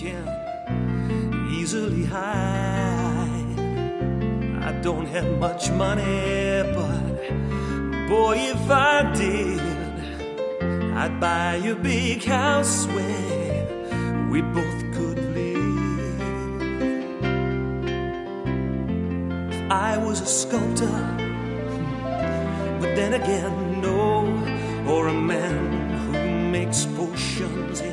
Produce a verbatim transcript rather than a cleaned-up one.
can easily hide. I don't have much money, but boy, if I did, I'd buy a big house where we both could live. If I was a sculptor, but then again, no, or a man who makes potions.